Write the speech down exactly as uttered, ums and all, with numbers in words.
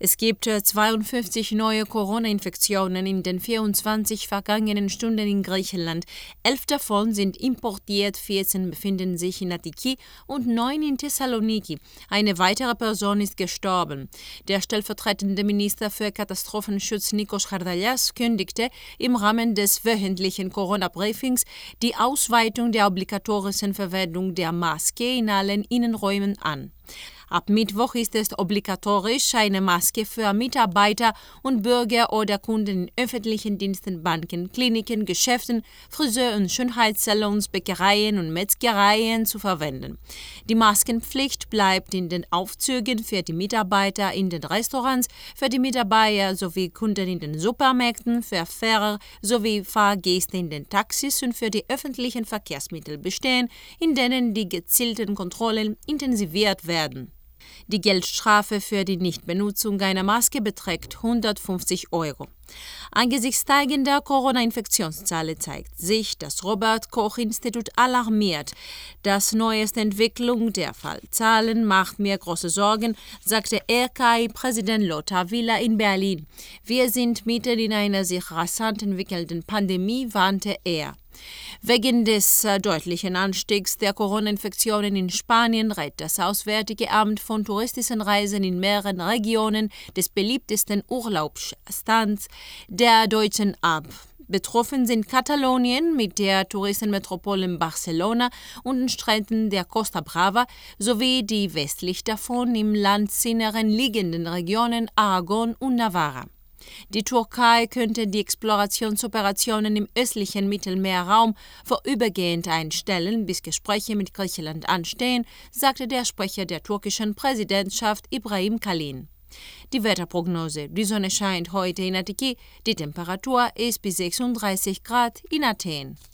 Es gibt zweiundfünfzig neue Corona-Infektionen in den vierundzwanzig vergangenen Stunden in Griechenland. Elf davon sind importiert, vierzehn befinden sich in Attiki und neun in Thessaloniki. Eine weitere Person ist gestorben. Der stellvertretende Minister für Katastrophenschutz Nikos Chardalias kündigte im Rahmen des wöchentlichen Corona-Briefings die Ausweitung der obligatorischen Verwendung der Maske in allen Innenräumen an. Ab Mittwoch ist es obligatorisch, eine Maske für Mitarbeiter und Bürger oder Kunden in öffentlichen Diensten, Banken, Kliniken, Geschäften, Friseur- und Schönheitssalons, Bäckereien und Metzgereien zu verwenden. Die Maskenpflicht bleibt in den Aufzügen für die Mitarbeiter in den Restaurants, für die Mitarbeiter sowie Kunden in den Supermärkten, für Fahrer sowie Fahrgäste in den Taxis und für die öffentlichen Verkehrsmittel bestehen, in denen die gezielten Kontrollen intensiviert werden. Die Geldstrafe für die Nichtbenutzung einer Maske beträgt hundertfünfzig Euro. Angesichts steigender Corona-Infektionszahlen zeigt sich, das Robert-Koch-Institut alarmiert. Das neueste Entwicklung der Fallzahlen macht mir große Sorgen, sagte R K I-Präsident Lothar Wieler in Berlin. Wir sind mitten in einer sich rasant entwickelnden Pandemie, warnte er. Wegen des äh, deutlichen Anstiegs der Corona-Infektionen in Spanien rät das Auswärtige Amt von touristischen Reisen in mehreren Regionen des beliebtesten Urlaubsstands der Deutschen ab. Betroffen sind Katalonien mit der Touristenmetropole Barcelona und den Stränden der Costa Brava sowie die westlich davon im Landesinneren liegenden Regionen Aragon und Navarra. Die Türkei könnte die Explorationsoperationen im östlichen Mittelmeerraum vorübergehend einstellen, bis Gespräche mit Griechenland anstehen, sagte der Sprecher der türkischen Präsidentschaft Ibrahim Kalin. Die Wetterprognose: Die Sonne scheint heute in Attiki, die Temperatur ist bis sechsunddreißig Grad in Athen.